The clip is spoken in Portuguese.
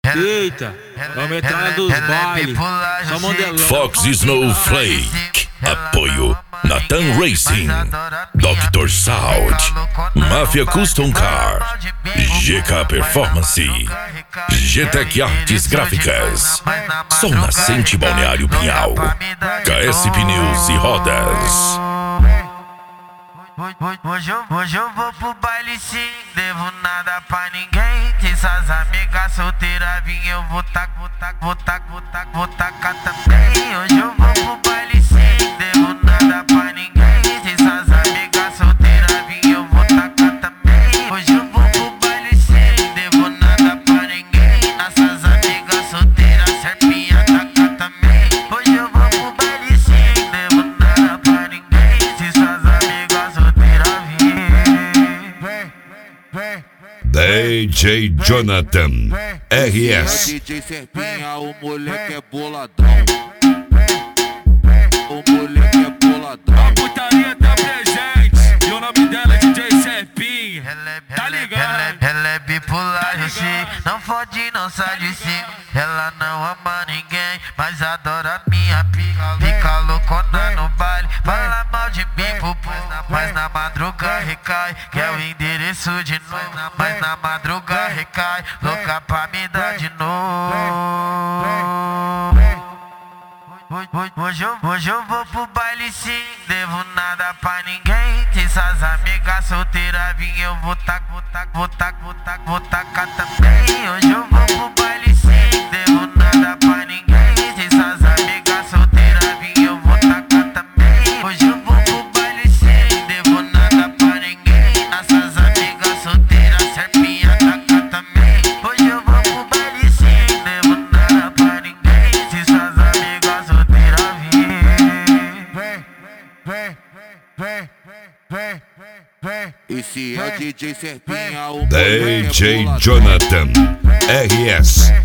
Eita, vamos entrar dos bailes. Só modelão. Fox Snowflake. Apoio Nathan Racing, Dr. Sound, Máfia Custom Car, GK Performance, GTEC Artes Gráficas, Sol Nascente Balneário Pinhal, KS Pneus e Rodas. Hoje eu vou pro baile sim, devo nada pra ninguém. Se essas amigas solteiras vim, eu vou tacar também. Hoje eu vou pro baile sim, devo nada pra ninguém. Se essas amigas solteiras vim, eu vou tacar também. Hoje eu vou pro baile sim, devo nada pra ninguém. Essas amigas solteiras, serpinha taca também. Hoje eu vou pro baile sim, devo nada pra ninguém. Se essas amigas solteiras DJ Jonathan RS. DJ Serpinha, o moleque é boladão. O moleque é boladão. A putaria tá presente e o nome dela é DJ Serpinha. Tá ligado? Ela é bipolar, eu sei. Não fode, não sai de cima. Ela não ama ninguém, mas adora minha pica. Fica loucona no baile, fala mal de mim pro povo. Mas na madruga recai, que é o endereço de novo. Mas na madruga recai, louca pra me dar de novo. Hoje eu vou pro baile sim, devo nada pra ninguém. Se essas amigas solteiras vim, eu vou tacar também. Hoje eu vou pro baile sim, devo nada pra ninguém. Se essas amigas solteiras vim, eu vou tacar também. Hoje eu vou pro baile sim, devo nada pra ninguém. Essas amigas solteiras, serpinha taca também. Hoje eu vou pro baile sim, devo nada pra ninguém. Se essas amigas solteiras Esse é DJ Serpinha, o moleque é DJ boladão. Jonathan RS.